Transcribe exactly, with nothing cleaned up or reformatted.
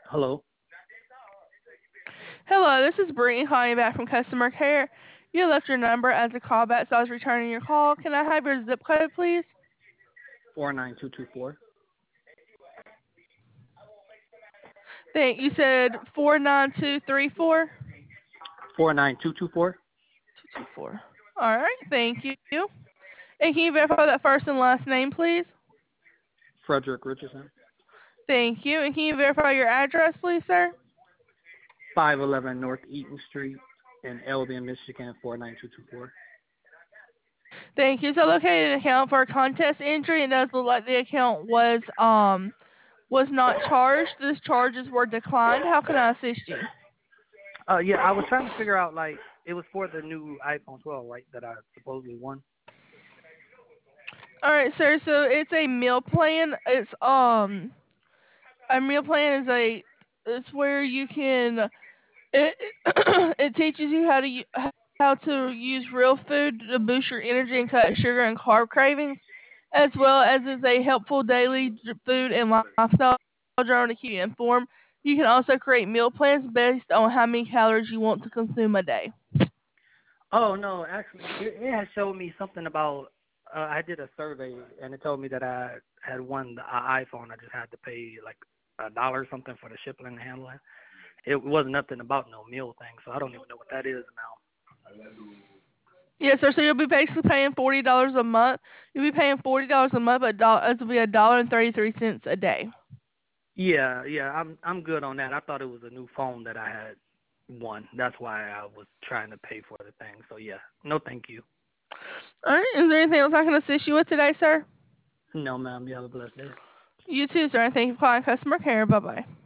Hello. Hello, this is Brittany calling back from customer care. You left your number as a callback, so I was returning your call. Can I have your zip code, please? Four nine two two four. Thank you. Said four nine two three four Four nine two two four. two two four. All right, thank you. And can you verify that first and last name, please? Frederick Richardson. Thank you. And can you verify your address, please, sir? Five eleven North Eaton Street in Albion, Michigan. Four nine two two four. Thank you. So located an account for a contest entry. It does look like the account was um was not charged. These charges were declined. How can I assist you? Uh, yeah, I was trying to figure out like it was for the new iPhone twelve, right? That I supposedly won. All right, sir. So it's a meal plan. It's um a meal plan is a it's where you can it it teaches you how to u- how to use real food to boost your energy and cut sugar and carb cravings, as well as is a helpful daily j- food and lifestyle journal to keep you informed. You can also create meal plans based on how many calories you want to consume a day. Oh no, actually, it, it had showed me something about. Uh, I did a survey and it told me that I had won the i- iPhone. I just had to pay like a dollar or something for the shipping and handling. It wasn't nothing about no meal thing, so I don't even know what that is now. Yes, sir. So you'll be basically paying forty dollars a month. You'll be paying forty dollars a month, but do- it will be a dollar and thirty three cents a day. Yeah, yeah, I'm I'm good on that. I thought it was a new phone that I had won. That's why I was trying to pay for the thing. So yeah, no, thank you. All right. Is there anything else I can assist you with today, sir? No, ma'am. You have a blessed day. You too, sir. And thank you for calling customer care. Bye bye.